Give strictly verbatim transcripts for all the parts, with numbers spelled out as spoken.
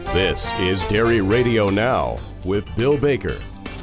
This is Dairy Radio Now with Bill Baker.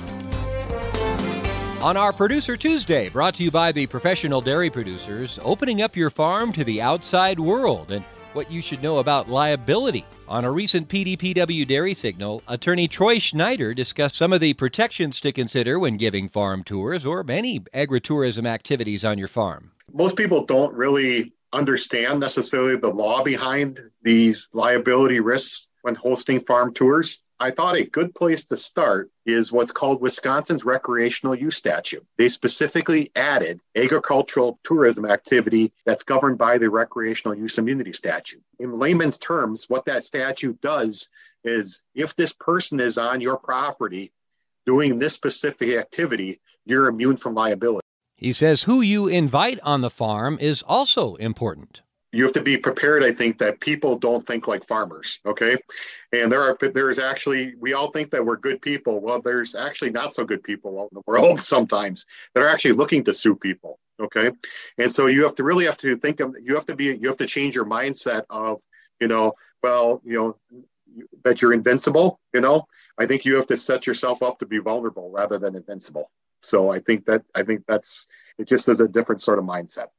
On our Producer Tuesday, brought to you by the professional dairy producers, opening up your farm to the outside world and what you should know about liability. On a recent P D P W Dairy Signal, attorney Troy Schneider discussed some of the protections to consider when giving farm tours or any agritourism activities on your farm. Most people don't really understand necessarily the law behind these liability risks when hosting farm tours. I thought a good place to start is what's called Wisconsin's recreational use statute. They specifically added agricultural tourism activity that's governed by the recreational use immunity statute. In layman's terms, what that statute does is if this person is on your property doing this specific activity, you're immune from liability. He says who you invite on the farm is also important. You have to be prepared, I think, that people don't think like farmers, okay? And there are, there's actually, we all think that we're good people. Well, there's actually not so good people out in the world sometimes that are actually looking to sue people, okay? And so you have to really have to think of, you have to be, you have to change your mindset of, you know, well, you know, that you're invincible, you know? I think you have to set yourself up to be vulnerable rather than invincible. So I think that, I think that's, it just is a different sort of mindset.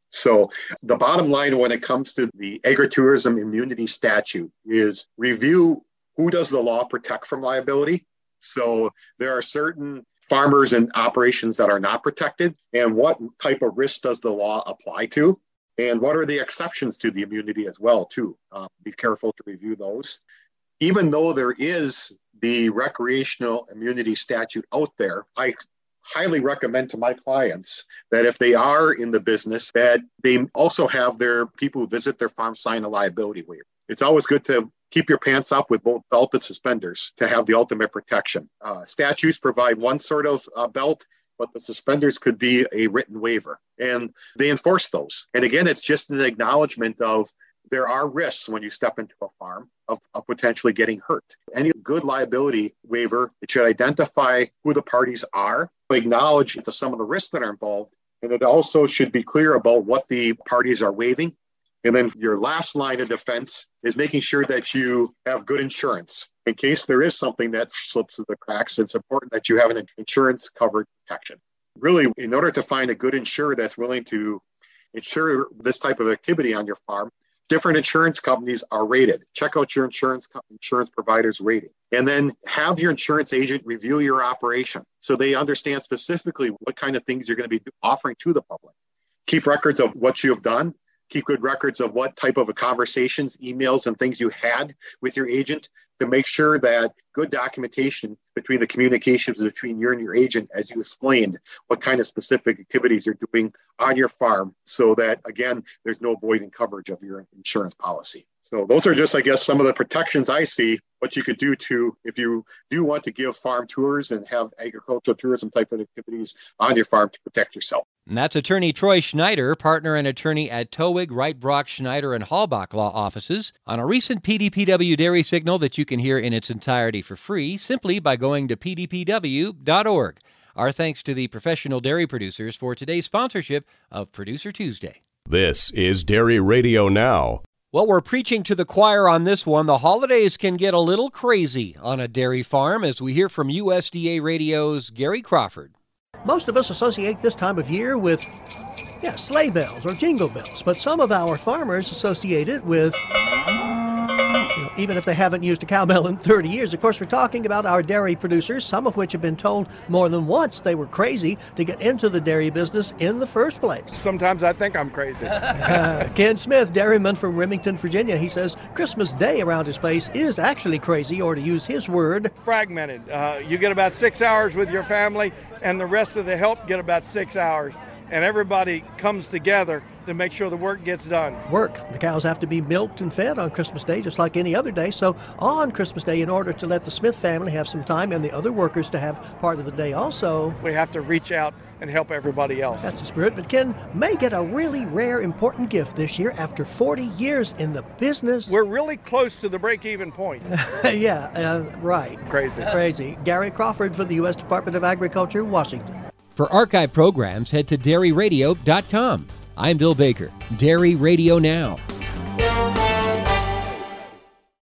So the bottom line when it comes to the agritourism immunity statute is review who does the law protect from liability. So there are certain farmers and operations that are not protected, and what type of risk does the law apply to? And what are the exceptions to the immunity as well, too? Uh, be careful to review those. Even though there is the recreational immunity statute out there, I highly recommend to my clients that if they are in the business, that they also have their people who visit their farm sign a liability waiver. It's always good to keep your pants up with both belt and suspenders to have the ultimate protection. Uh, statutes provide one sort of uh, belt, but the suspenders could be a written waiver, and they enforce those. And again, it's just an acknowledgement of there are risks when you step into a farm of, of potentially getting hurt. Any good liability waiver, it should identify who the parties are, acknowledge to some of the risks that are involved, and it also should be clear about what the parties are waiving. And then your last line of defense is making sure that you have good insurance. In case there is something that slips through the cracks, it's important that you have an insurance-covered protection. Really, in order to find a good insurer that's willing to insure this type of activity on your farm, different insurance companies are rated. Check out your insurance insurance provider's rating. And then have your insurance agent review your operation so they understand specifically what kind of things you're going to be offering to the public. Keep records of what you have done. Keep good records of what type of conversations, emails, and things you had with your agent to make sure that good documentation between the communications between you and your agent, as you explained, what kind of specific activities you're doing on your farm so that, again, there's no void in coverage of your insurance policy. So those are just, I guess, some of the protections I see, what you could do to, if you do want to give farm tours and have agricultural tourism type of activities on your farm to protect yourself. And that's attorney Troy Schneider, partner and attorney at Towig, Wright, Brock, Schneider, and Halbach law offices, on a recent P D P W Dairy Signal that you can hear in its entirety for free simply by going to p d p w dot org. Our thanks to the professional dairy producers for today's sponsorship of Producer Tuesday. This is Dairy Radio Now. Well, we're preaching to the choir on this one. The holidays can get a little crazy on a dairy farm, as we hear from U S D A Radio's Gary Crawford. Most of us associate this time of year with, yeah, sleigh bells or jingle bells, but some of our farmers associate it with, you know, even if they haven't used a cowbell in thirty years. Of course, we're talking about our dairy producers, some of which have been told more than once they were crazy to get into the dairy business in the first place. Sometimes I think I'm crazy. uh, Ken Smith, dairyman from Remington, Virginia, he says Christmas Day around his place is actually crazy, or to use his word, fragmented. Uh, you get about six hours with your family, and the rest of the help get about six hours. And everybody comes together to make sure the work gets done. Work. The cows have to be milked and fed on Christmas Day, just like any other day. So on Christmas Day, in order to let the Smith family have some time and the other workers to have part of the day also, we have to reach out and help everybody else. That's the spirit. But Ken may get a really rare, important gift this year after forty years in the business. We're really close to the break-even point. yeah, uh, right. Crazy. Crazy. Gary Crawford for the U S Department of Agriculture, Washington. For archive programs, head to dairy radio dot com. I'm Bill Baker. Dairy Radio Now.